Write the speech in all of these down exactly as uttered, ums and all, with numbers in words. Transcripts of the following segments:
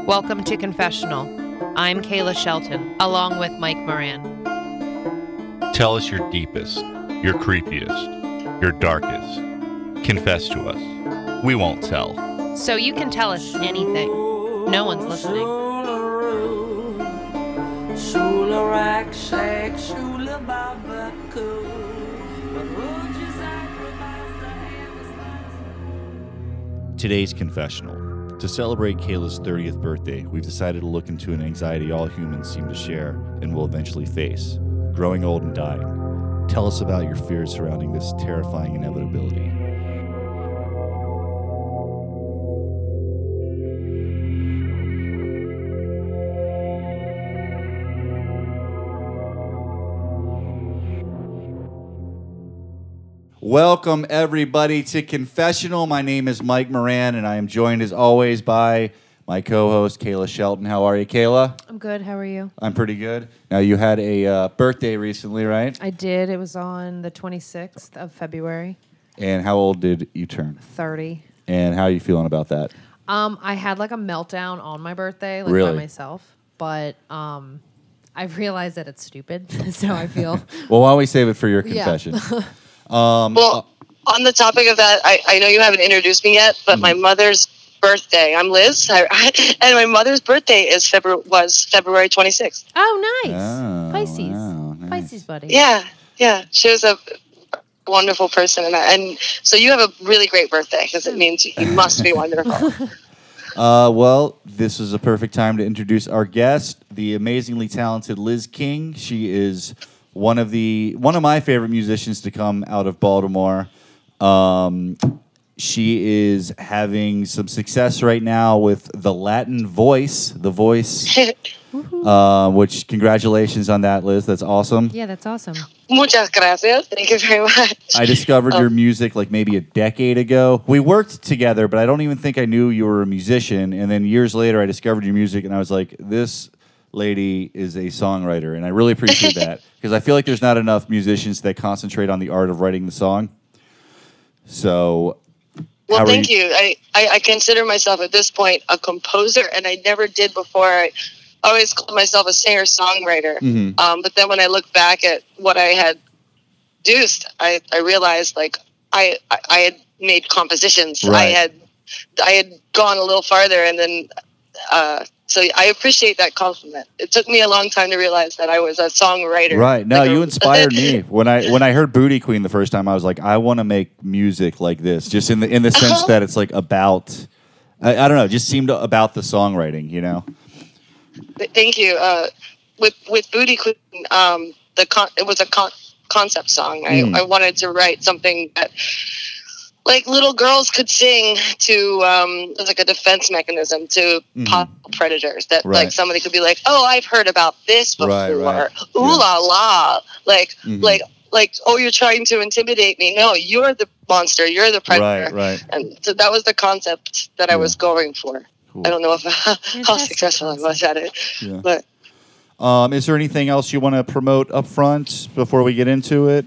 Welcome to Confessional. I'm Kayla Shelton, along with Mike Moran. Tell us your deepest, your creepiest, your darkest. Confess to us. We won't tell. So you can tell us anything. No one's listening. Today's confessional. To celebrate Kayla's thirtieth birthday, we've decided to look into an anxiety all humans seem to share and will eventually face: growing old and dying. Tell us about your fears surrounding this terrifying inevitability. Welcome, everybody, to Confessional. My name is Mike Moran, and I am joined, as always, by my co-host, Kayla Shelton. How are you, Kayla? I'm good. How are you? I'm pretty good. Now, you had a uh, birthday recently, right? I did. It was on the twenty-sixth of February. And how old did you turn? thirty. And how are you feeling about that? Um, I had like a meltdown on my birthday, like Really? by myself. But um, I realized that it's stupid, so I feel... Well, why don't we save it for your Yeah. confession? um, Well, on the topic of that, I, I know you haven't introduced me yet, but Mhm. my mother's birthday, I'm Liz, I, and my mother's birthday is February was February twenty-sixth. Oh, nice. Oh, Pisces. wow, nice. Pisces, buddy. Yeah, yeah, she was a wonderful person, and, and so you have a really great birthday because it means you must be wonderful. Uh, well, this is a perfect time to introduce our guest, the amazingly talented Liz King. She is one of the one of my favorite musicians to come out of Baltimore. Um, she is having some success right now with the Latin Voice, The Voice, uh, which congratulations on that, Liz. That's awesome. Yeah, that's awesome. Muchas gracias. Thank you very much. I discovered Um, your music like maybe a decade ago. We worked together, but I don't even think I knew you were a musician. And then years later, I discovered your music, and I was like, this lady is a songwriter. And I really appreciate that because I feel like there's not enough musicians that concentrate on the art of writing the song. So, how Well, are thank you. I, I, I consider myself at this point a composer, and I never did before. I always called myself a singer-songwriter. Mhm. Um, but then when I look back at what I had produced, I, I realized like I, I I had made compositions. I Right. had I had gone a little farther, and then uh, so I appreciate that compliment. It took me a long time to realize that I was a songwriter. Right. No, Like a- you inspired me. When I when I heard Booty Queen the first time, I was like, I want to make music like this. Just in the in the sense Uh-huh. that it's like about I, I don't know, it just seemed about the songwriting, you know? Th- Thank you. Uh, with with Booty Queen, um, the con- it was a con- concept song. I, Mm. I wanted to write something that like little girls could sing to um, as like a defense mechanism to Mhm. possible predators. That Right. like somebody could be like, "Oh, I've heard about this before." Right, right. Ooh Yeah. la la! Like Mhm. like like oh, you're trying to intimidate me. No, you're the monster. You're the predator. Right, right. And so that was the concept that I Yeah. was going for. Cool. I don't know if how Fantastic successful I was at it, Yeah. but. Um, is there anything else you want to promote up front before we get into it?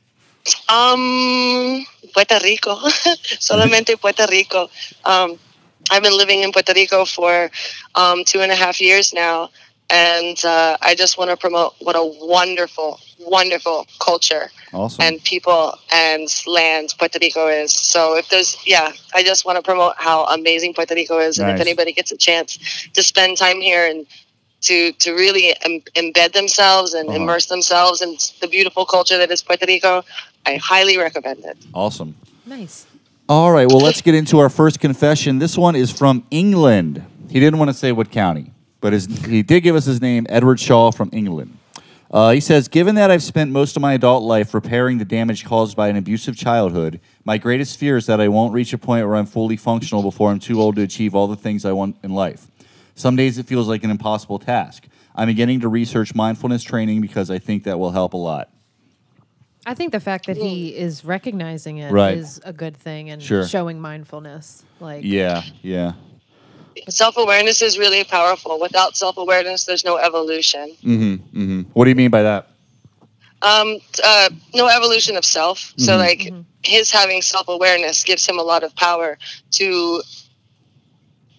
Um, Puerto Rico, solamente Puerto Rico. Um, I've been living in Puerto Rico for um, two and a half years now, and uh, I just want to promote what a wonderful, wonderful culture Awesome. and people and land Puerto Rico is. So if there's, yeah, I just want to promote how amazing Puerto Rico is, and Nice. if anybody gets a chance to spend time here and to to really em- embed themselves and Uh-huh. immerse themselves in the beautiful culture that is Puerto Rico, I highly recommend it. Awesome. Nice. All right, well, let's get into our first confession. This one is from England. He didn't want to say what county, but his, he did give us his name, Edward Shaw from England. Uh, he says, given that I've spent most of my adult life repairing the damage caused by an abusive childhood, my greatest fear is that I won't reach a point where I'm fully functional before I'm too old to achieve all the things I want in life. Some days it feels like an impossible task. I'm beginning to research mindfulness training because I think that will help a lot. I think the fact that he is recognizing it is Right. a good thing and Sure. showing mindfulness. Like, Yeah, yeah. Self-awareness is really powerful. Without self-awareness, there's no evolution. Mm-hmm, mm-hmm. What do you mean by that? Um, uh, no evolution of self. So, Mhm. like, Mhm. his having self-awareness gives him a lot of power to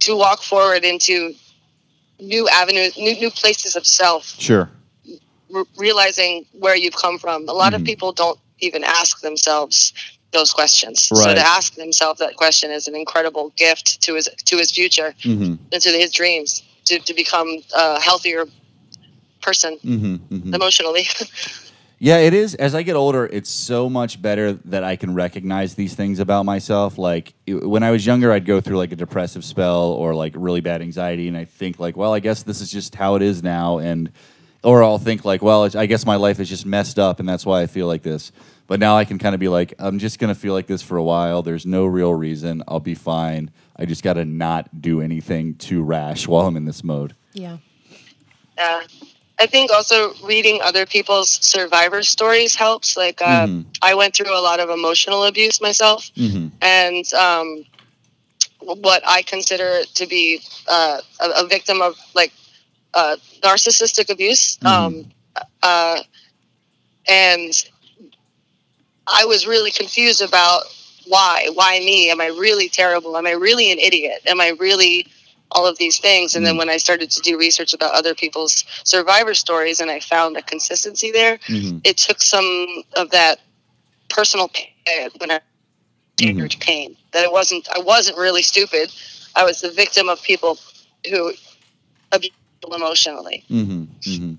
to walk forward into new avenues, new new places of self. Sure. Re- realizing where you've come from. A lot Mhm. of people don't even ask themselves those questions. So Right. to ask themselves that question is an incredible gift to his to his future Mm-hmm. and to his dreams to, to become a healthier person Mm-hmm. Mm-hmm. emotionally. Yeah, it is. As I get older, it's so much better that I can recognize these things about myself. Like it- when I was younger, I'd go through like a depressive spell or like really bad anxiety, and I think like, well, I guess this is just how it is now, and or I'll think like, well, it's, I guess my life is just messed up, and that's why I feel like this. But now I can kind of be like, I'm just gonna feel like this for a while. There's no real reason. I'll be fine. I just got to not do anything too rash while I'm in this mode. Yeah. Yeah. I think also reading other people's survivor stories helps. Like, uh, Mhm. I went through a lot of emotional abuse myself, Mm-hmm. and um, what I consider to be uh, a, a victim of like uh, narcissistic abuse. Mhm. Um, uh, and I was really confused about why. Why me? Am I really terrible? Am I really an idiot? Am I really all of these things? And then Mm. when I started to do research about other people's survivor stories and I found a consistency there, Mm-hmm. it took some of that personal pain when I Mhm. to pain. That it wasn't I wasn't really stupid. I was the victim of people who abuse people emotionally. Mm-hmm. Mm-hmm.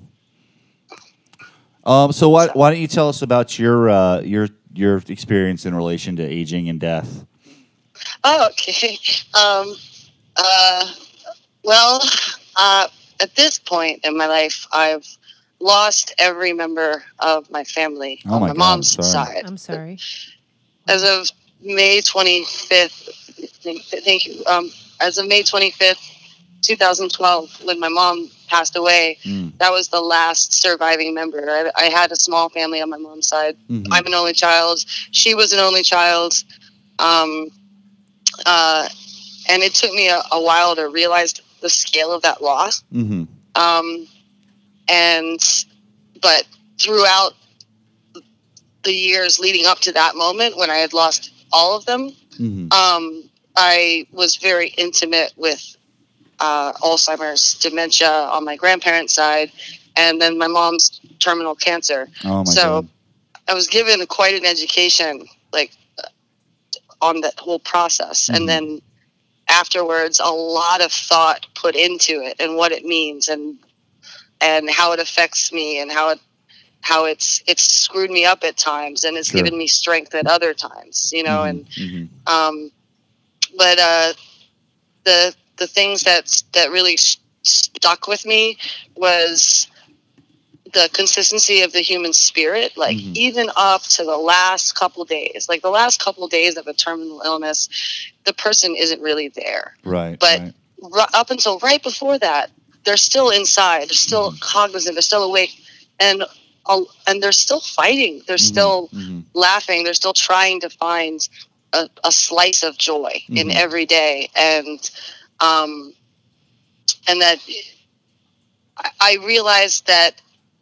Um, so why So- why don't you tell us about your uh, your your experience in relation to aging and death? Oh, okay. Um, uh, well, uh, at this point in my life, I've lost every member of my family Oh on my my God, mom's I'm sorry. side. I'm sorry. As of May twenty-fifth, thank, thank you. Um, as of May twenty-fifth, twenty twelve, when my mom passed away, Mm. that was the last surviving member. I, I had a small family on my mom's side. Mhm. I'm an only child. She was an only child. Um, uh, and it took me a, a while to realize the scale of that loss. Mhm. Um, and, but throughout the years leading up to that moment when I had lost all of them, Mhm. um, I was very intimate with uh, Alzheimer's, dementia on my grandparents' side, and then my mom's terminal cancer. Oh my so God. I was given quite an education, like uh, on that whole process, Mhm. and then afterwards, a lot of thought put into it and what it means, and and how it affects me, and how it how it's it's screwed me up at times, and it's Sure. given me strength at other times, you know, Mhm. and Mhm. um, but uh, the the things that that really st- stuck with me was the consistency of the human spirit. Like Mhm. even up to the last couple days, like the last couple days of a terminal illness, the person isn't really there. Right. But right. r- up until right before that, they're still inside. They're still Mhm. cognizant. They're still awake, and uh, and they're still fighting. They're Mhm. still Mhm. laughing. They're still trying to find a, a slice of joy in Mhm. every day, and um, and that I, I realized that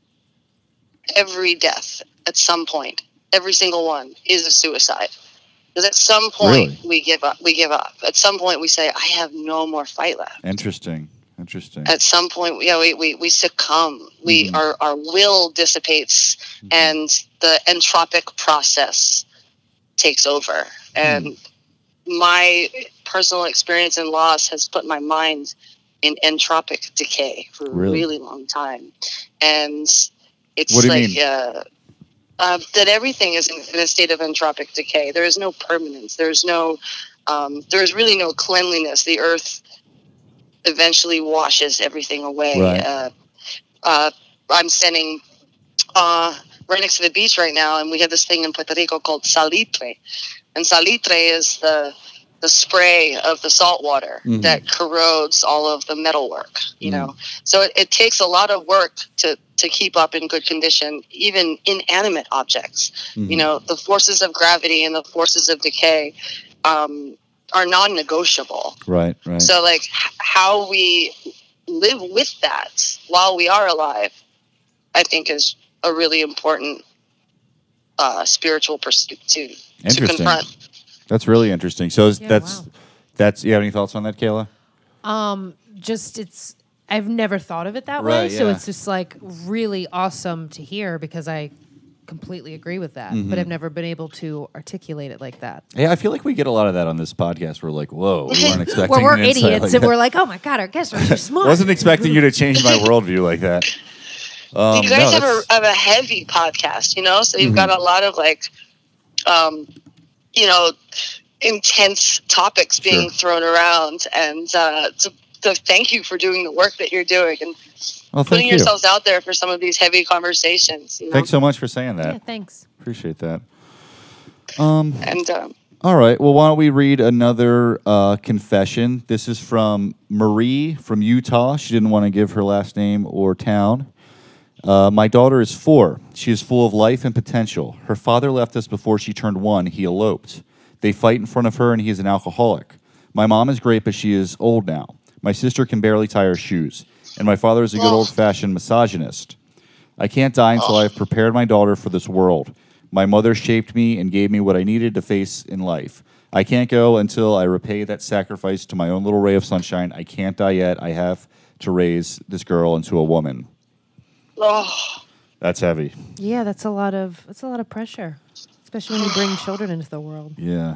every death at some point, every single one, is a suicide. Because at some point Really? we give up. We give up. At some point we say, "I have no more fight left." Interesting. Interesting. At some point, you know, we, we, we succumb. We Mhm. our our will dissipates, Mhm. and the entropic process takes over. And my personal experience in loss has put my mind in entropic decay for a Really? really long time. And it's What do you like mean? uh, uh, that everything is in, in a state of entropic decay. There is no permanence. There's no um, there's really no cleanliness. The earth eventually washes everything away. Right. Uh, uh, I'm standing uh, right next to the beach right now, and we have this thing in Puerto Rico called salitre. And salitre is the the spray of the salt water Mhm. that corrodes all of the metalwork, you Mhm. know. So it, it takes a lot of work to, to keep up in good condition, even inanimate objects. Mhm. You know, the forces of gravity and the forces of decay um, are non-negotiable. Right. Right. So, like, h- how we live with that while we are alive, I think, is a really important uh, spiritual pursuit to, to Interesting. confront. That's really interesting. So is, Yeah, that's wow. that's. You have any thoughts on that, Kayla? Um, just it's I've never thought of it that Right, way, so yeah. it's just like really awesome to hear because I completely agree with that, Mm-hmm. but I've never been able to articulate it like that. Yeah, I feel like we get a lot of that on this podcast. We're like, whoa, we weren't expecting Well, we're an insight idiots, like and that. we're like, oh my god, our guests are so smart. Wasn't expecting you to change my worldview like that. Um, you no, guys have, a, that's- have a heavy podcast, you know, so you've got a lot of like, um, you know, intense topics being Sure. thrown around, and uh, so, so thank you for doing the work that you're doing and well, putting thank you. yourselves out there for some of these heavy conversations. You know? Thanks so much for saying that. Yeah, thanks. Appreciate that. Um, And um, all right. Well, why don't we read another uh, confession? This is from Marie from Utah. She didn't want to give her last name or town. Uh, my daughter is four. She is full of life and potential. Her father left us before she turned one. He eloped. They fight in front of her, and he is an alcoholic. My mom is great, but she is old now. My sister can barely tie her shoes. And my father is a good Oh. old-fashioned misogynist. I can't die until I have prepared my daughter for this world. My mother shaped me and gave me what I needed to face in life. I can't go until I repay that sacrifice to my own little ray of sunshine. I can't die yet. I have to raise this girl into a woman. oh, That's heavy. Yeah, that's a lot of that's a lot of pressure, especially when you bring children into the world. Yeah.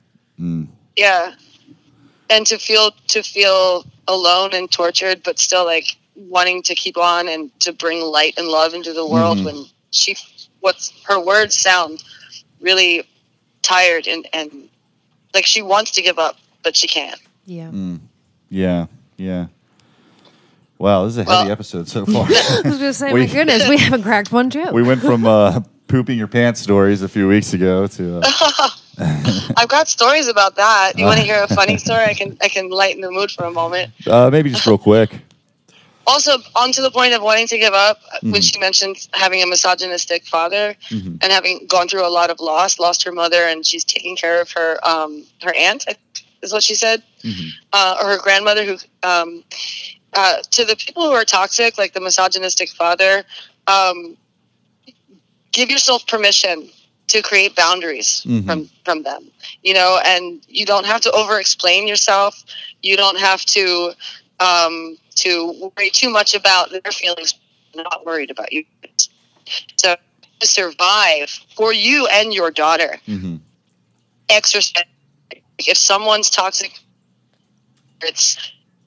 yeah, and to feel to feel alone and tortured, but still like wanting to keep on and to bring light and love into the world when she, what's her words sound really tired and and like she wants to give up, but she can't. Yeah. Yeah. Yeah. Wow, this is a heavy Well- episode so far. I was gonna say, We- my goodness, we haven't cracked one joke. We went from uh, pooping your pants stories a few weeks ago to uh, I've got stories about that. You want to hear a funny story? I can I can lighten the mood for a moment. uh, maybe just real quick. Also, on to the point of wanting to give up, when she mentioned having a misogynistic father and having gone through a lot of loss, lost her mother, and she's taking care of her um, her aunt, I think is what she said, uh, or her grandmother. Who um, uh, to the people who are toxic, like the misogynistic father, um, give yourself permission to create boundaries from from them. You know, and you don't have to over explain yourself. You don't have to. Um, to worry too much about their feelings, not worried about you. So to survive for you and your daughter, Mhm. exercise. If someone's toxic, it's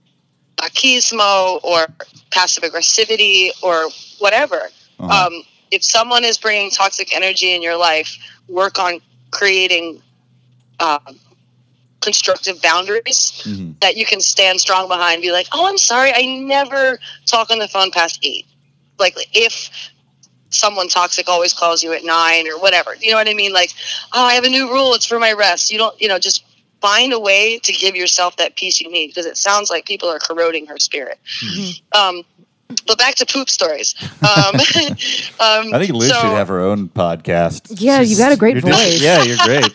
machismo or passive aggressivity or whatever. Uh-huh. Um, if someone is bringing toxic energy in your life, work on creating uh, constructive boundaries Mhm. that you can stand strong behind. Be like, oh, I'm sorry, I never talk on the phone past eight. Like, if someone toxic always calls you at nine or whatever, you know what I mean? Like, oh, I have a new rule. It's for my rest. You don't, you know, just find a way to give yourself that peace you need, because it sounds like people are corroding her spirit. Um, but back to poop stories. Um, um, I think Liz so- should have her own podcast. Yeah, you got a great You're just- voice. yeah, you're great.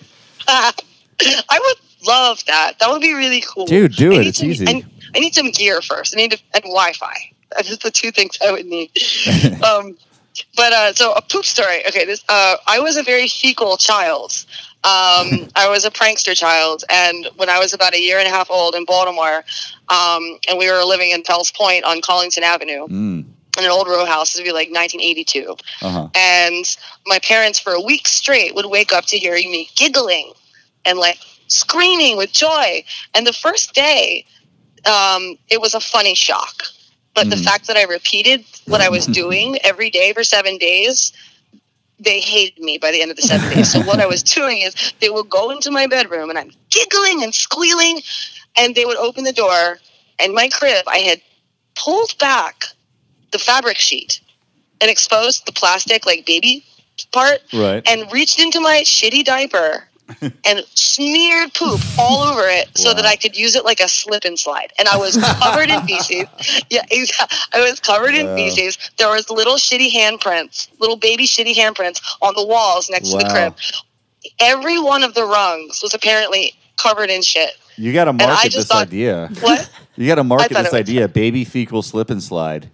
I would love that. That would be really cool. Dude, do I it. need It's some- easy. I, I need some gear first. I need to, and Wi-Fi. That's just the two things I would need. um, but uh, so a poop story. Okay, this. Uh, I was a very fecal child. Um, I was a prankster child, and when I was about a year and a half old in Baltimore, um, and we were living in Fells Point on Collington Avenue Mm. in an old row house. This would be like nineteen eighty-two. Uh-huh. And my parents for a week straight would wake up to hearing me giggling and like screaming with joy. And the first day, um, it was a funny shock. But the fact that I repeated what I was doing every day for seven days, they hated me by the end of the seven days. So what I was doing is they would go into my bedroom and I'm giggling and squealing, and they would open the door, and my crib, I had pulled back the fabric sheet and exposed the plastic like baby part Right. and reached into my shitty diaper and smeared poop all over it so Wow. that I could use it like a slip and slide. And I was covered in feces. Yeah, exactly. I was covered in Wow. feces. There was little shitty handprints, little baby shitty handprints on the walls next to the Wow. crib. Every one of the rungs was apparently covered in shit. You got to I market just this thought- idea. What? You got to market thought this it was- idea. Baby fecal slip and slide.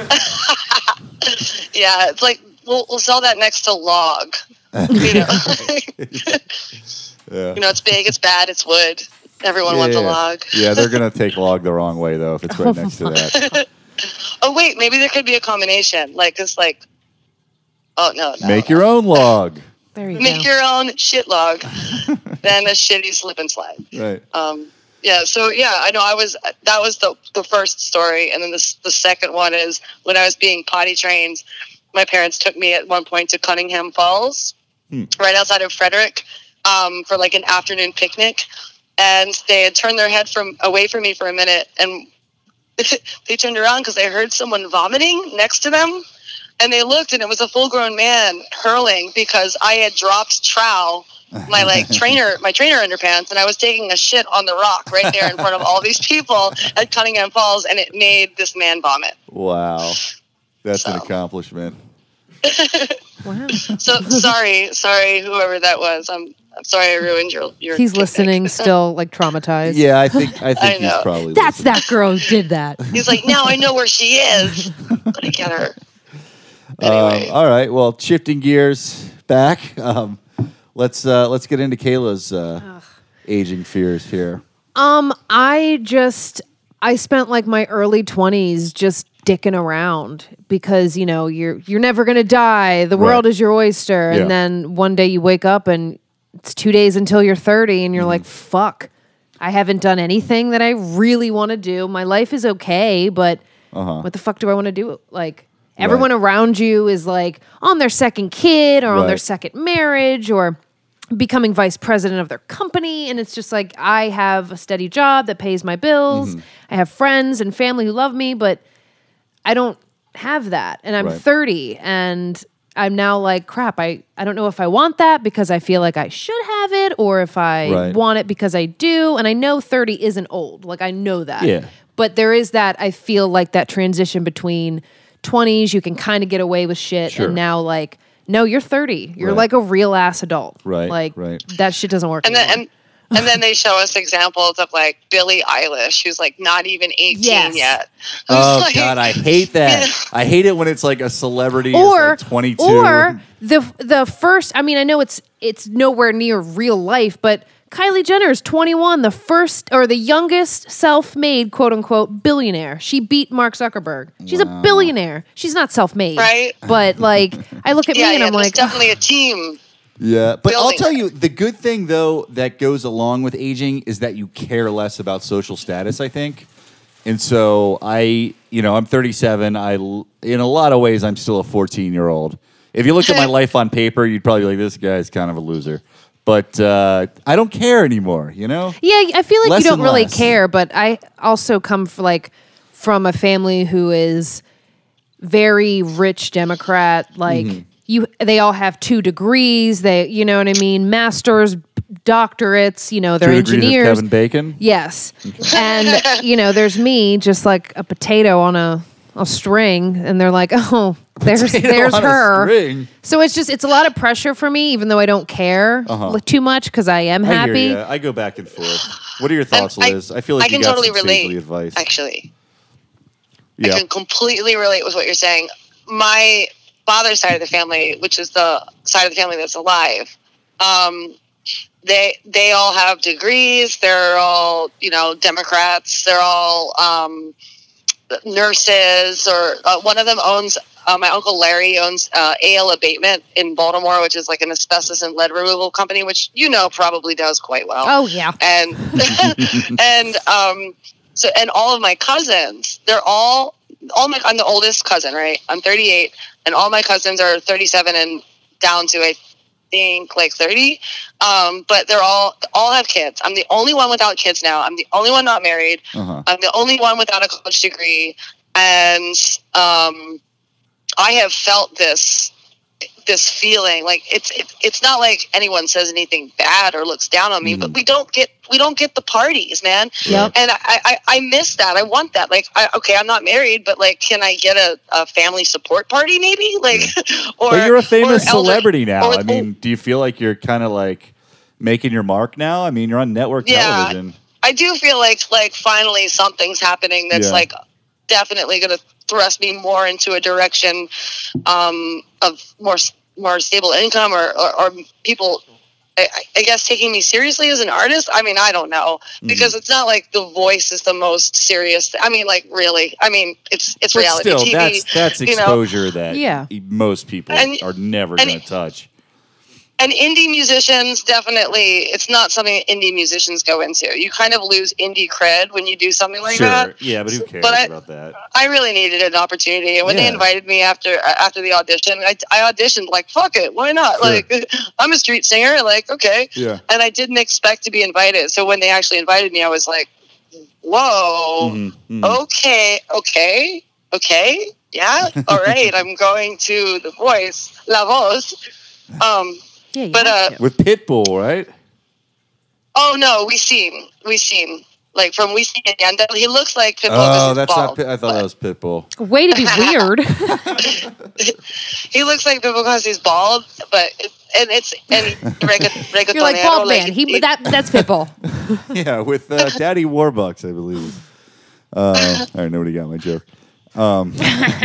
Yeah, it's like we'll we'll sell that next to log. You know, Yeah. you know, it's big, it's bad, it's wood. Everyone wants a log. Yeah, they're gonna take log the wrong way though if it's right next to that. Oh wait, maybe there could be a combination. Like it's like, oh no, no Make no. your own log. There you Make go. your own shit log, then a shitty slip and slide. Right. Um, yeah. So yeah, I know. I was that was the the first story, and then the the second one is when I was being potty trained. My parents took me at one point to Cunningham Falls, Hmm. right outside of Frederick, um, for like an afternoon picnic, and they had turned their head from away from me for a minute, and they turned around because they heard someone vomiting next to them. And they looked, and it was a full-grown man hurling because I had dropped trow, my like trainer, my trainer underpants, and I was taking a shit on the rock right there in front of all these people at Cunningham Falls, and it made this man vomit. Wow. That's an So. accomplishment. Wow. So sorry, sorry, whoever that was. I'm, I'm sorry I ruined your your. He's picnic. listening, still like traumatized. Yeah, I think I think I he's know. probably That's listening. that girl who did that. He's like, now I know where she is. Gonna get her. Anyway. Um, all right. Well, shifting gears back. Um, let's uh, let's get into Kayla's uh, aging fears here. Um, I just I spent like my early twenties just dicking around because you know you're you're never gonna die. The world Right. is your oyster, Yeah. and then one day you wake up and it's two days until you're thirty, and you're like, fuck, I haven't done anything that I really want to do. My life is okay, but Uh-huh. what the fuck do I want to do? Like everyone around you is like on their second kid or on their Right. second marriage or becoming vice president of their company. And it's just like, I have a steady job that pays my bills. Mm-hmm. I have friends and family who love me, but I don't have that. And I'm Right. thirty and I'm now like, crap, I, I don't know if I want that because I feel like I should have it or if I Right. want it because I do. And I know thirty isn't old. Like I know that. Yeah. But there is that, I feel like that transition between twenties, you can kind of get away with shit. Sure. And now like, no, you're thirty. You're Right. like a real ass adult. Right, Like right. that shit doesn't work. And then anymore. and, and then they show us examples of like Billie Eilish, who's like not even eighteen Yes. yet. Who's Oh like- God, I hate that. I hate it when it's like a celebrity or is like twenty-two. or the the first. I mean, I know it's it's nowhere near real life, but Kylie Jenner is twenty-one, the first or the youngest self-made quote unquote billionaire. She beat Mark Zuckerberg. She's a billionaire. She's not self-made, Right. But like, I look at Yeah, me and yeah, I'm there's like, definitely a team. Yeah, but I'll building tell it. you, the good thing though that goes along with aging is that you care less about social status. I think, and so I, you know, I'm thirty-seven. I, l- in a lot of ways, I'm still a fourteen-year-old. If you looked at my life on paper, you'd probably be like, "This guy's kind of a loser." But uh, I don't care anymore. You know? yeah, I feel like Less you don't and really less. care, but I also come f- like from a family who is very rich Democrat. Like Mm-hmm. you, they all have two degrees. They, you know what I mean, masters, doctorates. You know, they're Two degrees of engineers. Kevin Bacon. Yes, and you know, there's me, just like a potato on a a string, and they're like, oh, there's Potato there's on a her. string. So it's just it's a lot of pressure for me, even though I don't care Uh-huh. li- too much because I am I happy. hear ya. I go back and forth. What are your thoughts, I- Liz? I, feel like I you can got totally some relate. sagely advice. Actually, Yeah. I can completely relate with what you're saying. My father's side of the family, which is the side of the family that's alive, um, they they all have degrees. They're all you know Democrats. They're all um, nurses, or uh, one of them owns. Uh, my uncle Larry owns uh, A L Abatement in Baltimore, which is like an asbestos and lead removal company, which you know probably does quite well. Oh yeah. and and um so and all of my cousins, they're all all my I'm the oldest cousin, right? I'm thirty-eight, and all my cousins are thirty-seven and down to I think like thirty. Um, but they're all all have kids. I'm the only one without kids now. I'm the only one not married. Uh-huh. I'm the only one without a college degree, and um, I have felt this this feeling like it's it, it's not like anyone says anything bad or looks down on me, but we don't get we don't get the parties, man. Yep. And I, I I miss that. I want that. Like, I, okay, I'm not married, but like, can I get a, a family support party maybe? Like, or But you're a famous or elder- celebrity now. or- I mean, do you feel like you're kind of like making your mark now? I mean, you're on network Yeah. television. I do feel like like finally something's happening that's Yeah. like definitely going to thrust me more into a direction um, of more more stable income, or, or, or people I, I guess taking me seriously as an artist. I mean, I don't know, because mm-hmm. it's not like The Voice is the most serious. Th- I mean, like really. I mean, it's it's but reality still, T V. That's that's exposure know? that yeah. most people and, are never going to touch. And indie musicians, definitely, it's not something indie musicians go into. You kind of lose indie cred when you do something like sure. that. Yeah, but who cares but I, about that? I really needed an opportunity. And when yeah. they invited me after after the audition, I, I auditioned like, fuck it, why not? Sure. Like, I'm a street singer, like, okay. Yeah. And I didn't expect to be invited. So when they actually invited me, I was like, whoa, mm-hmm. Mm-hmm. okay, okay, okay, yeah, all right, I'm going to The Voice, La Voz. Um, Yeah, but uh, with Pitbull, right? Oh no, we seen, we seen, like from We Seen Yandel. He looks like Pitbull. Oh, that's bald, not. I thought that was Pitbull. Way to be weird. He looks like Pitbull because he's bald, but it, and it's and regga, You're like bald man. Like, he, he that that's Pitbull. Yeah, with uh, Daddy Warbucks, I believe. Uh, all right, nobody got my joke. Um.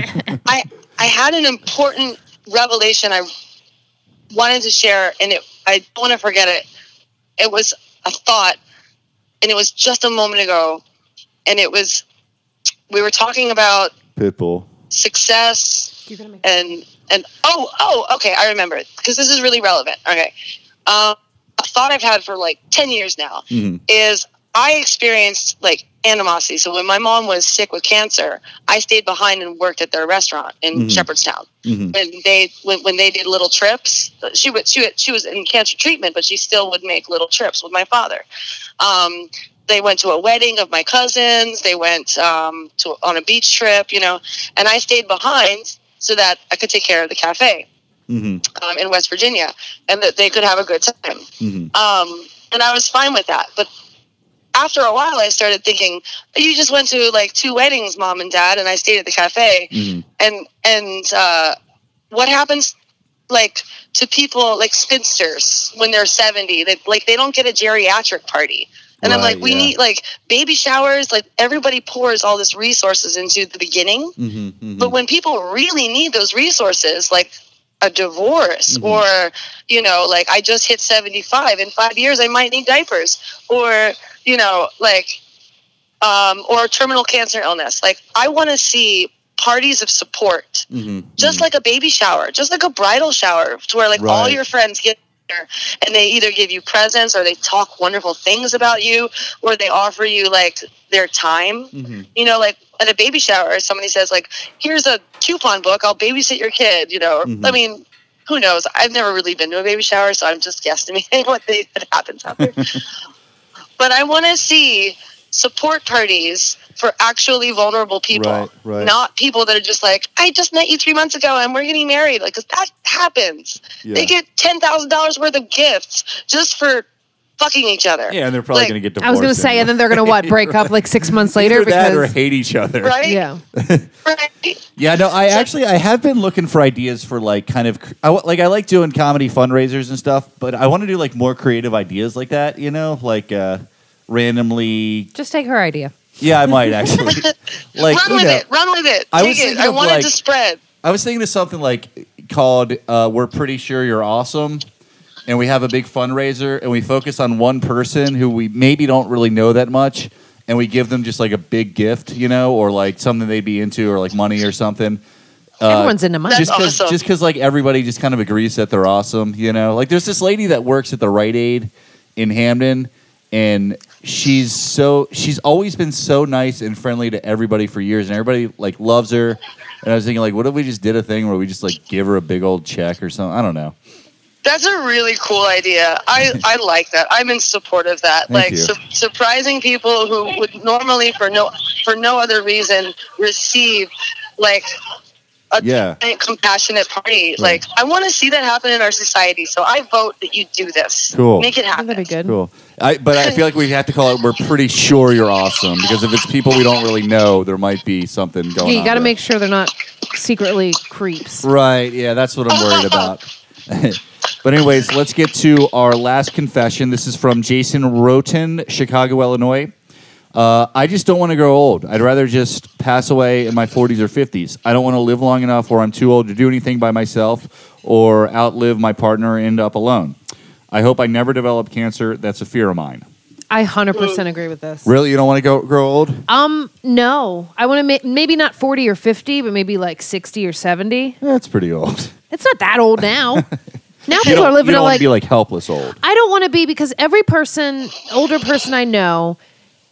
I I had an important revelation. I. wanted to share, and it, I don't want to forget it. It was a thought, and it was just a moment ago, and it was, we were talking about Pitbull success, and, and, oh, oh, okay, I remember it, because this is really relevant. Okay. Um, a thought I've had for like ten years now mm-hmm. is I experienced like animosity. So when my mom was sick with cancer, I stayed behind and worked at their restaurant in mm-hmm. Shepherdstown. Mm-hmm. When they when, when they did little trips, she would she would, she was in cancer treatment, but she still would make little trips with my father. Um, they went to a wedding of my cousins. They went um, to on a beach trip, you know, and I stayed behind so that I could take care of the cafe mm-hmm. um, in West Virginia, and that they could have a good time. Mm-hmm. Um, and I was fine with that, but after a while, I started thinking, you just went to like two weddings, mom and dad, and I stayed at the cafe. Mm-hmm. And and uh, what happens like to people like spinsters when they're seventy? They like they don't get a geriatric party. And right, I'm like, we yeah. need like baby showers. Like everybody pours all this resources into the beginning, mm-hmm, mm-hmm. but when people really need those resources, like a divorce mm-hmm. or, you know, like I just hit seventy-five in five years, I might need diapers, or, you know, like, um, or terminal cancer illness. Like I want to see parties of support, mm-hmm. just mm-hmm. like a baby shower, just like a bridal shower, to where like right. all your friends get there and they either give you presents or they talk wonderful things about you, or they offer you like their time, mm-hmm. you know, like at a baby shower, somebody says like, here's a coupon book, I'll babysit your kid, you know, or, mm-hmm. I mean, who knows? I've never really been to a baby shower, so I'm just guesstimating what, they, what happens out there. But I want to see support parties for actually vulnerable people, right, right. not people that are just like, I just met you three months ago and we're getting married. Like, 'cause that happens. Yeah. They get ten thousand dollars worth of gifts just for fucking each other. Yeah, and they're probably like, going to get divorced. I was going to say, anyway. and then they're going to what, break up like six months later? Either because that or hate each other. Right? Yeah. Right. Yeah, no, I actually, I have been looking for ideas for like kind of, I, like I like doing comedy fundraisers and stuff, but I want to do like more creative ideas like that, you know, like uh, randomly. Just take her idea. Yeah, I might actually. Like, run with know, it. Run with it. I Take it. I want like, it to spread. I was thinking of something like called uh, We're Pretty Sure You're Awesome. And we have a big fundraiser and we focus on one person who we maybe don't really know that much. And we give them just like a big gift, you know, or like something they'd be into, or like money or something. Uh, Everyone's into money. Just because awesome. Just because like everybody just kind of agrees that they're awesome, you know. Like there's this lady that works at the Rite Aid in Hamden, and she's so she's always been so nice and friendly to everybody for years, and everybody like loves her. And I was thinking like, what if we just did a thing where we just like give her a big old check or something? I don't know. That's a really cool idea. I, I like that. I'm in support of that. Thank like su- surprising people who would normally for no for no other reason receive like a yeah. giant, compassionate party. Right. Like I want to see that happen in our society. So I vote that you do this. Cool. Make it happen. That'd be good. Cool. I, but I feel like we have to call it We're Pretty Sure You're Awesome, because if it's people we don't really know, there might be something going on. Yeah, you got to there. make sure they're not secretly creeps. Right. Yeah, that's what I'm worried about. But anyways, let's get to our last confession. This is from Jason Roten, Chicago, Illinois. Uh, I just don't want to grow old. I'd rather just pass away in my forties or fifties. I don't want to live long enough where I'm too old to do anything by myself or outlive my partner and end up alone. I hope I never develop cancer. That's a fear of mine. I one hundred percent agree with this. Really? You don't want to go grow old? Um, no. I want to ma- maybe not forty or fifty, but maybe like sixty or seventy. That's pretty old. It's not that old now. Now You people don't, are living you don't at want like to be like helpless old. I don't want to be because every person, older person I know,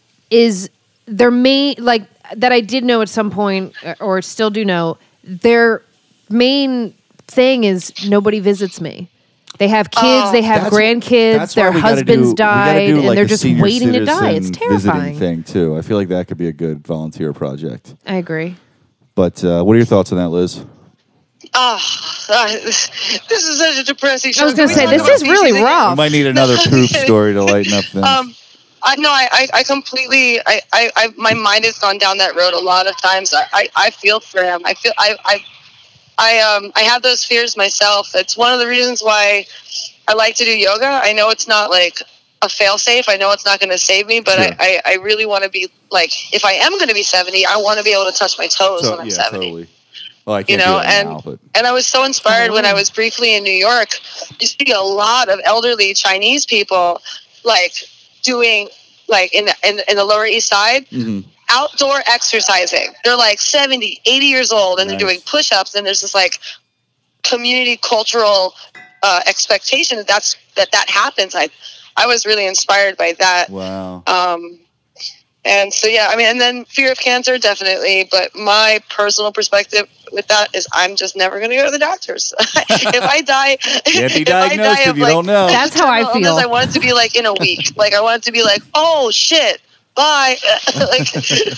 is their main like that I did know at some point or, or still do know. Their main thing is nobody visits me. They have kids, Oh. they have That's- grandkids, that's why their we gotta husbands do- we gotta died, do, and like, they're a just senior waiting to die. It's citizen visiting terrifying. thing too. I feel like that could be a good volunteer project. I agree. But uh, what are your thoughts on that, Liz? Oh, uh, this is such a depressing show. I was going to Can say, we this talk is about really species again? We rough. might need another poop story to lighten up things. Um, I no, I, I, I completely, I, I, I, my mind has gone down that road a lot of times. I, I, I feel for him. I feel, I, I, I, um, I have those fears myself. It's one of the reasons why I like to do yoga. I know it's not like a fail safe. I know it's not going to save me, but Sure. I, I, I really want to be like, if I am going to be seventy, I want to be able to touch my toes So- when I'm yeah, seventy. totally. Well, I You can't know, do that and now, but and I was so inspired when I was briefly in New York. You see a lot of elderly Chinese people like doing like in in, in the Lower East Side Mhm. outdoor exercising. They're like seventy, eighty years old, and Nice. they're doing push-ups. And there's this like community cultural uh, expectation that that's that that happens. I I was really inspired by that. wow. Um, and so, yeah, I mean, and then fear of cancer, definitely. But my personal perspective with that is I'm just never going to go to the doctors. If I die, Can't be if I diagnosed die if of, you like, don't know. That's how I terminal feel. illness, I want it to be like in a week. Like, I want it to be like, oh, shit, bye. Like,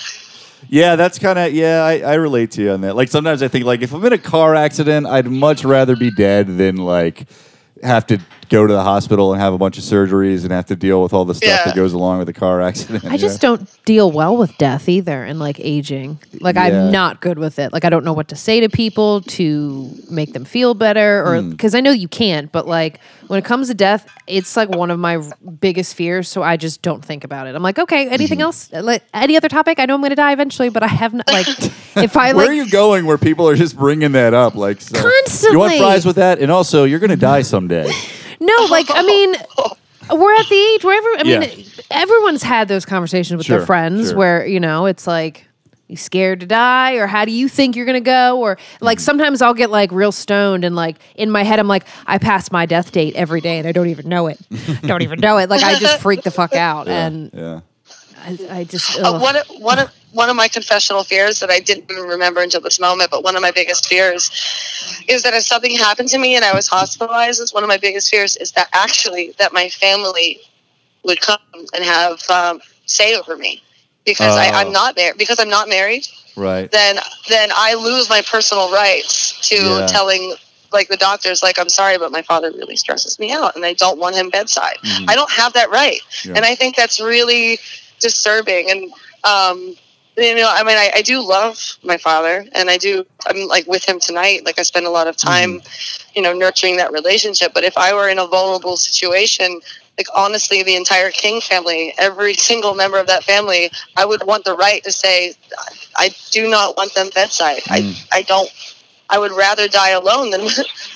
Yeah, that's kind of yeah. I, I relate to you on that. Like sometimes I think like if I'm in a car accident, I'd much rather be dead than like have to go to the hospital and have a bunch of surgeries and have to deal with all the stuff Yeah. that goes along with a car accident. I just don't deal well with death either and like aging. Like Yeah. I'm not good with it. Like I don't know what to say to people to make them feel better or Hmm. because I know you can't, but like when it comes to death, it's like one of my r- biggest fears, so I just don't think about it. I'm like, okay, anything Mm-hmm. else? Like any other topic? I know I'm going to die eventually, but I have not like if I Where like are you going where people are just bringing that up? Like so, Constantly. You want fries with that? And also, you're going to die someday. No, like I mean, we're at the age where every, I mean, Yeah. everyone's had those conversations with Sure, their friends sure. where you know it's like you scared to die or how do you think you're gonna go or like Mm-hmm. sometimes I'll get like real stoned and like in my head I'm like I pass my death date every day and I don't even know it, don't even know it. Like I just freak the fuck out and Yeah. I, I just Uh, ugh. one of one of one of my confessional fears that I didn't even remember until this moment, but one of my biggest fears is that if something happened to me and I was hospitalized, is one of my biggest fears is that actually that my family would come and have um, say over me because I, Oh. I'm not there because I'm not married. Right. Then then I lose my personal rights to Yeah. telling. Like the doctors, like, I'm sorry, but my father really stresses me out and I don't want him bedside. Mhm. I don't have that right. Yeah. And I think that's really disturbing. And, um, you know, I mean, I, I do love my father and I do, I'm like with him tonight. Like I spend a lot of time, you know, nurturing that relationship. But if I were in a vulnerable situation, like honestly, the entire King family, every single member of that family, I would want the right to say, I do not want them bedside. Mm. I, I don't, I would rather die alone than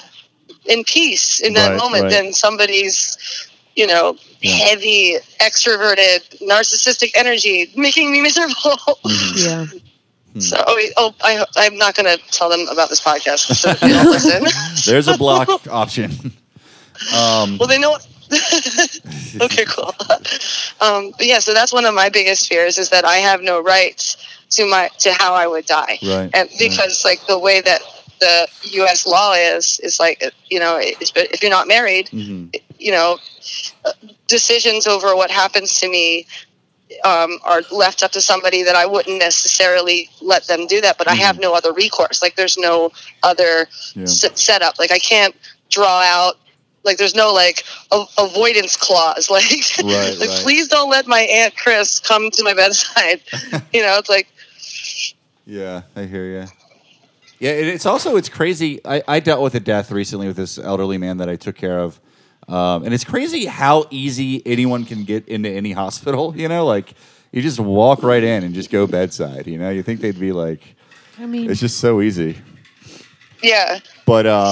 in peace in that Right, moment right. than somebody's, you know, Yeah. heavy, extroverted, narcissistic energy making me miserable. Mm-hmm. yeah. So, oh, I, I'm not going to tell them about this podcast. So they don't listen. There's a block option. Um, Well, they know. Okay, cool. Um, but yeah, so that's one of my biggest fears is that I have no rights to my to how I would die, Right, and because like the way that the U S law is is like you know it's, if you're not married, mhm. you know, decisions over what happens to me um, are left up to somebody that I wouldn't necessarily let them do that, but I have no other recourse. Like there's no other Yeah. s- setup. Like I can't draw out. Like there's no like a- avoidance clause. Like, Right, like right. please don't let my Aunt Chris come to my bedside. You know, it's like Yeah, I hear you. Yeah, it- it's also it's crazy. I, I dealt with a death recently with this elderly man that I took care of, um, and it's crazy how easy anyone can get into any hospital. You know, like you just walk right in and just go bedside. You know, you think they'd be like, I mean, it's just so easy. yeah. But um,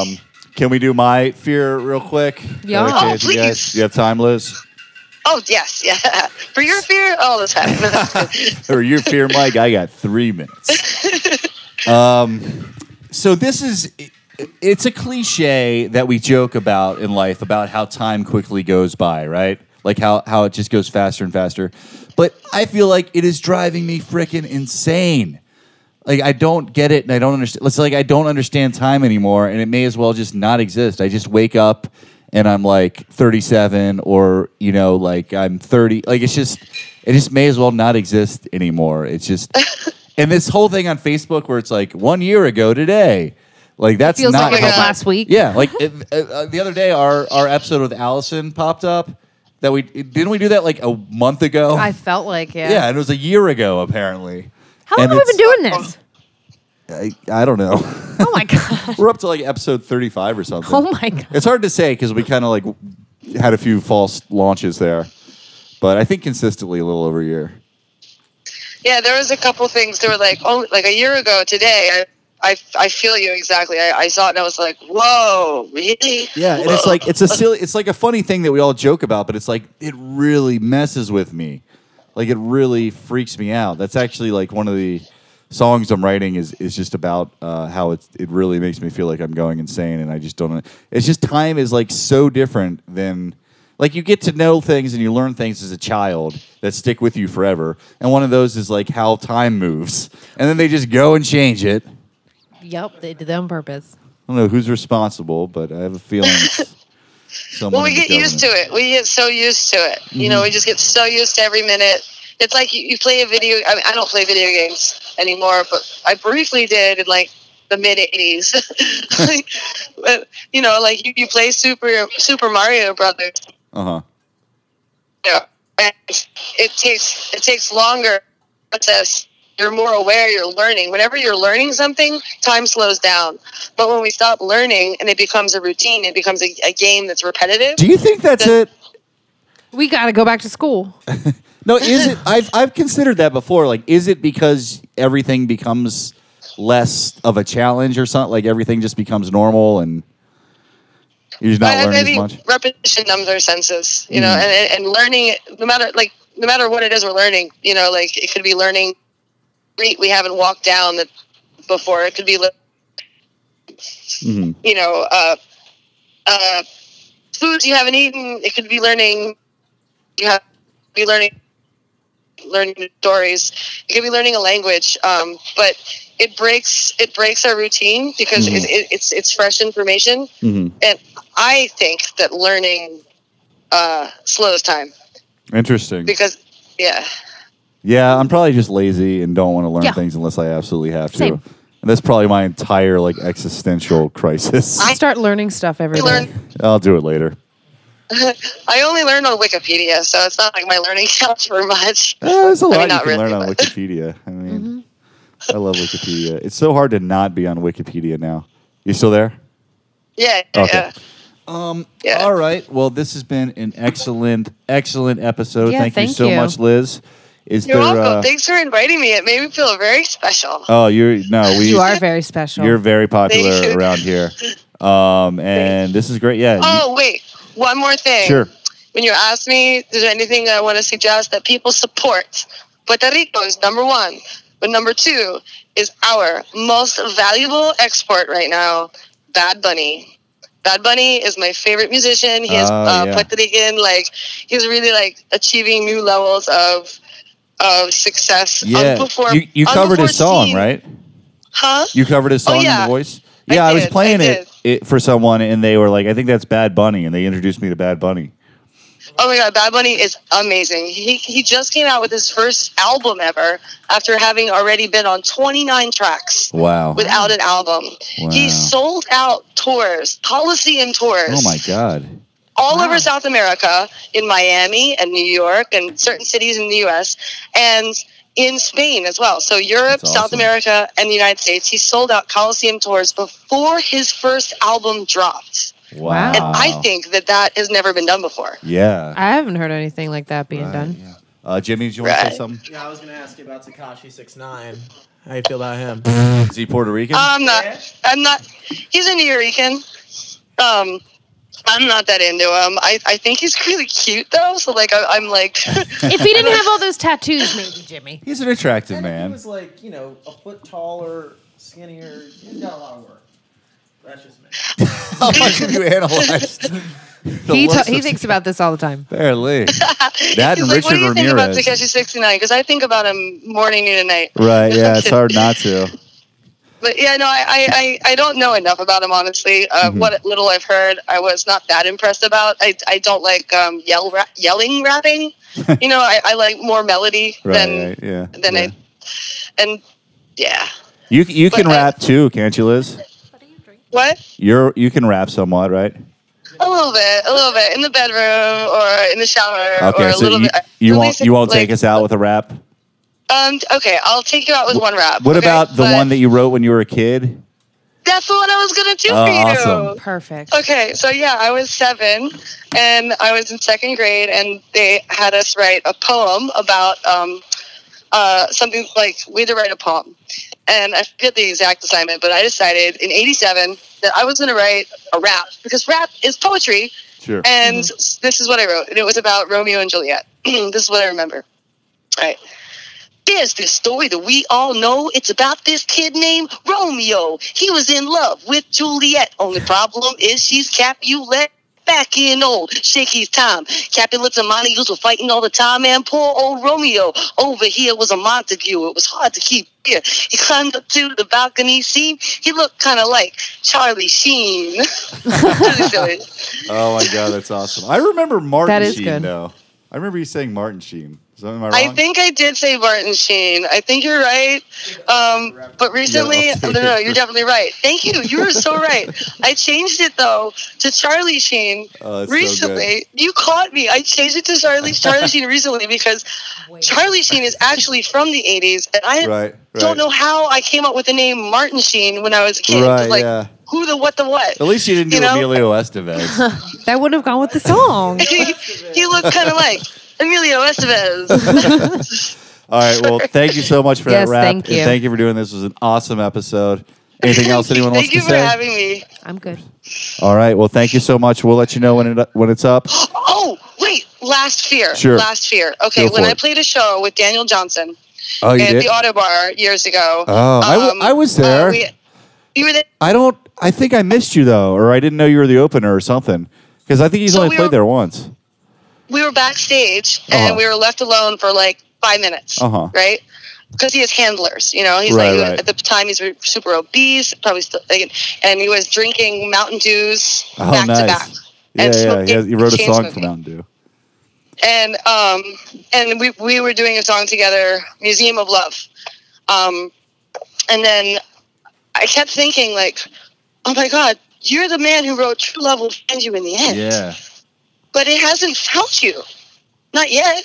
Can we do my fear real quick? Yeah. Okay, Oh, with you guys? please. You have time, Liz? Oh, yes, yeah. For your fear, all the time. Or your fear, Mike? I got three minutes. Um, so this is, it's a cliche that we joke about in life about how time quickly goes by, right? Like how, how it just goes faster and faster. But I feel like it is driving me freaking insane. Like I don't get it and I don't understand. It's like I don't understand time anymore and it may as well just not exist. I just wake up and I'm like thirty-seven or, you know, like I'm thirty. Like it's just, it just may as well not exist anymore. It's just, and this whole thing on Facebook where it's like one year ago today, like that's Feels not like it how- was last week. Yeah, like it, uh, the other day, our our episode with Allison popped up. That we didn't we do that like a month ago? I felt like, yeah. yeah, and it was a year ago apparently. How long And have we it's- been doing this? I, I don't know. Oh my god. We're up to like episode thirty-five or something. Oh my god. It's hard to say because we kind of like had a few false launches there, but I think consistently a little over a year. Yeah, there was a couple things. They were like, oh, like a year ago today. I, I, I feel you exactly. I, I saw it and I was like, whoa, really? Yeah, and it's like it's a silly, it's like a funny thing that we all joke about, but it's like it really messes with me. Like it really freaks me out. That's actually like one of the songs I'm writing is is just about uh, how it's it really makes me feel like I'm going insane, and I just don't. It's just time is like so different than like you get to know things and you learn things as a child that stick with you forever, and one of those is like how time moves, and then they just go and change it. Yep, they did that on purpose. I don't know who's responsible, but I have a feeling it's someone. Well, we in the get used to government. it. We get so used to it. You know, we just get so used to every minute. It's like you, you play a video. I mean, I don't play video games anymore, but I briefly did in like the mid eighties. But you know, like you, you play Super Super Mario Brothers. Uh huh. Yeah, and it takes it takes longer process. You're more aware. You're learning. Whenever you're learning something, time slows down. But when we stop learning and it becomes a routine, it becomes a, a game that's repetitive. Do you think that's The- it? We got to go back to school. No, is it? I've I've considered that before. Like, is it because everything becomes less of a challenge or something? Like everything just becomes normal and you're just not But learning as maybe much. repetition numbs our senses, you know, Mm. and, and and learning, no matter like no matter what it is we're learning, you know, like it could be learning street we haven't walked down that before. It could be, Mhm. you know, uh, uh, foods you haven't eaten. It could be learning. You have to be learning learning stories. It could be learning a language, um, but it breaks it breaks our routine because Mhm. it, it, it's it's fresh information. Mhm. And I think that learning uh, slows time Interesting. because, yeah, Yeah, I'm probably just lazy and don't want to learn Yeah. things unless I absolutely have to. Same. And that's probably my entire like existential crisis. I- Start learning stuff every I day. learn. I'll do it later. I only learn on Wikipedia, so it's not like my learning counts for much. Uh, there's a I lot mean, you not can really, learn on but- Wikipedia. I mean, Mm-hmm. I love Wikipedia. It's so hard to not be on Wikipedia now. You still there? Yeah, Okay. yeah. Um, Yeah. All right. Well, this has been an excellent, excellent episode. Yeah, thank, you thank so you. much, Liz. Is You're there? welcome. Uh, Thanks for inviting me. It made me feel very special. oh, you're no. We. You are very special. You're very Thank popular you. around here. Um, and this is great. Yeah. you- Oh, wait. One more thing. Sure. When you asked me, is there anything I want to suggest that people support? Puerto Rico is number one. But number two is our most valuable export right now, Bad Bunny. Bad Bunny is my favorite musician. He is Oh, uh, yeah. Puerto Rican. Like, he's really, like, achieving new levels of of success. Yeah. Um, before, you you on covered before his song, scene. right? Huh? You covered his Oh, song in yeah. the voice. I Yeah, I, was did, playing I it, it for someone, and they were like, "I think that's Bad Bunny," and they introduced me to Bad Bunny. Oh my God, Bad Bunny is amazing. He he just came out with his first album ever after having already been on twenty-nine tracks Wow. without an album. Wow. He sold out tours, Coliseum tours, Oh my God. all Wow. over South America, in Miami and New York and certain cities in the U S and in Spain as well. So Europe, That's South awesome. America, and the United States. He sold out Coliseum tours before his first album dropped. Wow. And I think that that has never been done before. Yeah. I haven't heard anything like that being Right, done. yeah. Uh, Jimmy, do you want to say Right. something? Yeah, I was gonna ask you about Takashi six nine. How you feel about him? Is he Puerto Rican? I'm not. I'm not. He's a New Rican. Um, I'm not that into him. I, I think he's really cute though. So like I, I'm like, If he didn't have all those tattoos, maybe Jimmy. He's an attractive And if man. he was like, you know, a foot taller, skinnier, he's got a lot of work. That's just me. How much have you analyzed? the He, looks ta- he of- thinks about this all the time. Barely. That he's and like, what Richard do you think about Ramirez. Takeshi sixty-nine? Because I think about him morning, noon, and night. Right, yeah, it's hard not to. But yeah, no, I, I, I, I don't know enough about him, honestly. Uh, Mhm. What little I've heard, I was not that impressed about. I, I don't like um, yell ra- yelling rapping. You know, I, I like more melody Right, than right, yeah. than yeah. I. And yeah, You you can But, uh, rap too, can't you, Liz? what? You're you can rap somewhat, right? A little bit, a little bit in the bedroom or in the shower Okay, or a so little you, bit. you At won't least, you won't like, take us out with a rap. Um. Okay, I'll take you out with one rap. What okay? about the But one that you wrote when you were a kid? That's the one I was gonna do Oh, for you. awesome. Perfect. Okay, so yeah, I was seven, and I was in second grade, and they had us write a poem about um, uh, something like we had to write a poem, and I forget the exact assignment, but I decided in eighty-seven that I was going to write a rap because rap is poetry, Sure. and this is what I wrote, and it was about Romeo and Juliet. This is what I remember. All right. There's this story that we all know. It's about this kid named Romeo. He was in love with Juliet. Only problem is she's Capulet. Back in old Shakey's time, Capulets and Montagues were fighting all the time, and poor old Romeo over here was a Montague. It was hard to keep here. He climbed up to the balcony scene. He looked kind of like Charlie Sheen. Really silly. Oh my god, that's awesome. I remember Martin That is Sheen good. though. I remember you saying Martin Sheen. Is that, am I wrong? I think I did say Martin Sheen. I think you're right. Um, but recently, Yeah, no, I'll no, take no, it. you're definitely right. Thank you. You were so right. I changed it though to Charlie Sheen Oh, that's so recently. You caught me. I changed it to Charlie Charlie Sheen recently because Charlie Sheen is actually from the eighties, and I Right, don't right. know how I came up with the name Martin Sheen when I was a kid. Right, like, yeah. who the what the what? At least you didn't do You know? Emilio Estevez. That wouldn't have gone with the song. He looked kind of like Emilio Estevez. All right, well, thank you so much for Yes, that rap. thank And you. thank you for doing this. It was an awesome episode. Anything else anyone wants Thank you to for say? having me. I'm good. All right, well, thank you so much. We'll let you know when it when it's up. Oh, wait. Last Fear. Sure. Last Fear. Okay, Go when for I it. played a show with Daniel Johnson Oh, you at did? the Auto Bar years ago. Oh, I w- um, I was there. uh, we- you were there? I don't. I think I missed you though, or I didn't know you were the opener or something. Because I think he's So only we played were- there once. We were backstage, Uh-huh. and we were left alone for like five minutes, Uh-huh. right? Because he has handlers, you know. He's Right, like right. at the time he's super obese, probably still, like, and he was drinking Mountain Dews Oh, back nice. to back. Yeah, and yeah. He, smoking has, he wrote a chain song for smoking. Mountain Dew. and um and we we were doing a song together, Museum of Love, um, and then I kept thinking like, oh my God, you're the man who wrote "True Love Will Find You in the End," Yeah. but it hasn't found you, not yet.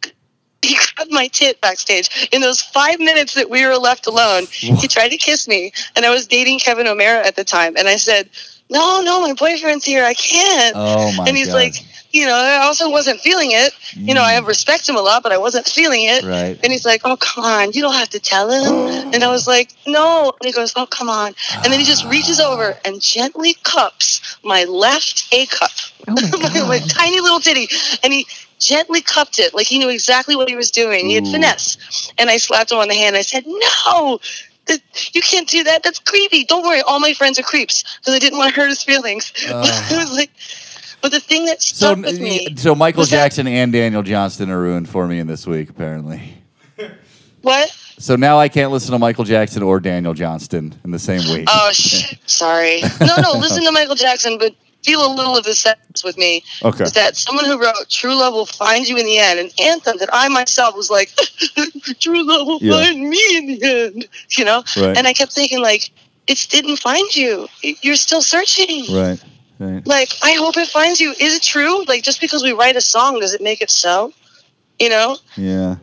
He grabbed my tit backstage in those five minutes that we were left alone. He tried to kiss me, and I was dating Kevin O'Mara at the time, and I said, "No, no, my boyfriend's here. I can't." Oh my and he's God. like, you know, I also wasn't feeling it. You know, I respect him a lot, but I wasn't feeling it. Right. And he's like, "Oh, come on, you don't have to tell him." And I was like, "No." And he goes, "Oh, come on." And then he just reaches over and gently cups my left A cup, Oh my my, my tiny little titty, and he gently cupped it like he knew exactly what he was doing. He had Ooh. finesse. And I slapped him on the hand. I said, "No, that, you can't do that. That's creepy. Don't worry, all my friends are creeps," because I didn't want to hurt his feelings. Uh. It was like, but the thing that So, stuck with me. so Michael was that- Jackson and Daniel Johnston are ruined for me in this week, apparently. What? So now I can't listen to Michael Jackson or Daniel Johnston in the same week. Oh, shit. Sorry. No, no, listen to Michael Jackson, but feel a little of the sentence with me. Okay. Is that someone who wrote True Love Will Find You in the End, an anthem that I myself was like, True love will Yeah. find me in the end, you know? Right. And I kept thinking, like, it didn't find you. You're still searching. Right. Right. Like, I hope it finds you. Is it true? Like, just because we write a song, does it make it so? You know? Yeah.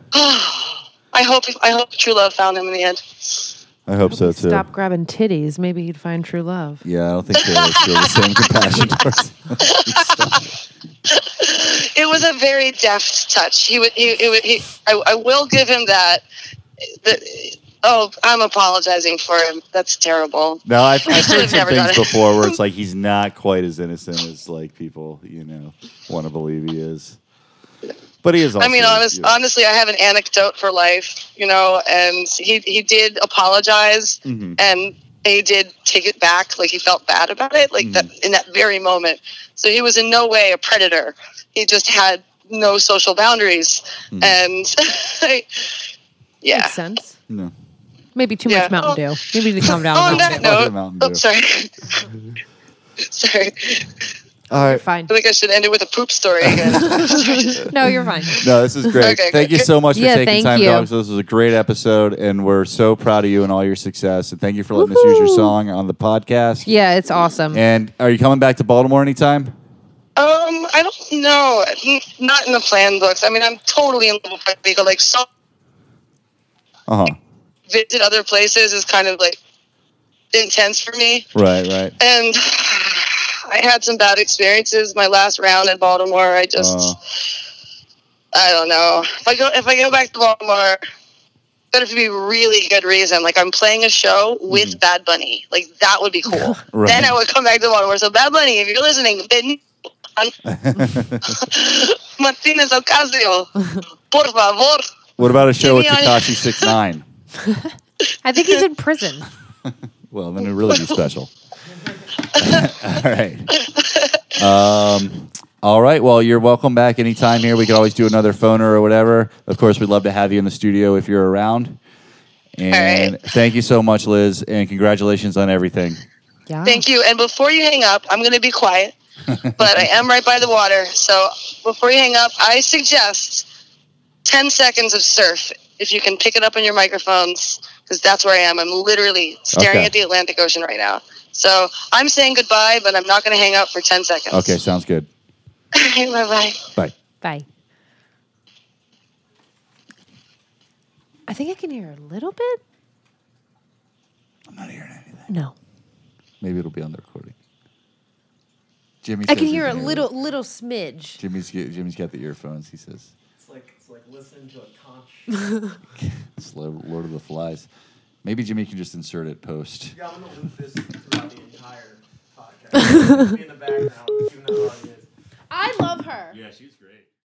I hope I hope True Love found him in the end. I hope so too. Stop grabbing titties. Maybe he'd find true love. Yeah, I don't think they feel the same compassion towards. It was a very deft touch. He would. He. It would, he I, I will give him that. The, Oh, I'm apologizing for him. That's terrible. No, I've, I've should heard have some never done things it. before where it's like he's not quite as innocent as like people, you know, want to believe he is. But he is also. I mean, honest, you know, honestly, I have an anecdote for life, you know, and he he did apologize, Mhm. and he did take it back, like he felt bad about it, like that in that very moment. So he was in no way a predator. He just had no social boundaries, Mhm. and yeah. Makes sense. no. Maybe too Yeah. much Mountain Dew. Maybe to calm down. On on that Mountain Dew. Fucking note, Mountain oh, Dew. sorry. Sorry. All You're right. fine. I think I should end it with a poop story again. No, you're fine. No, this is great. Okay, thank good. you so much for Yeah, taking thank time you. to talk. This was a great episode, and we're so proud of you and all your success. And thank you for letting us use your Woohoo. song on the podcast. Yeah, it's awesome. And are you coming back to Baltimore anytime? Um, I don't know. N- Not in the plan books. I mean, I'm totally in love with Puerto Rico. Like, so Uh huh. visit other places is kind of like intense for me. Right, right. And I had some bad experiences my last round in Baltimore. I just, Uh, I don't know. If I go, if I go back to Baltimore, better to be a really good reason. Like I'm playing a show with Bad Bunny. Like that would be cool. Right. Then I would come back to Baltimore. So Bad Bunny, if you're listening, Ben Martinez Ocasio, por favor. what about a show with Give me on- Tekashi six nine? I think he's in prison. Well, then it'd really be special. All right. Um, all right. Well, you're welcome back anytime here. We could always do another phoner or whatever. Of course, we'd love to have you in the studio if you're around. And right. thank you so much, Liz, and congratulations on everything. Yeah. Thank you. And before you hang up, I'm going to be quiet, but I am right by the water. So before you hang up, I suggest ten seconds of surf if you can pick it up on your microphones, because that's where I am. I'm literally staring Okay. at the Atlantic Ocean right now. So I'm saying goodbye, but I'm not going to hang up for ten seconds. Okay, sounds good. Bye-bye. Bye. Bye. I think I can hear a little bit. I'm not hearing anything. No. Maybe it'll be on the recording. Jimmy I says can he hear a it. little little smidge. Jimmy's get- Jimmy's got the earphones. He says, It's like it's like listening to a conch. "It's Lo- Lord of the Flies." Maybe Jimmy can just insert it post. Yeah, I'm gonna loop this throughout the entire podcast. It'll be in the background, even though it is. I love her. Yeah, she's great.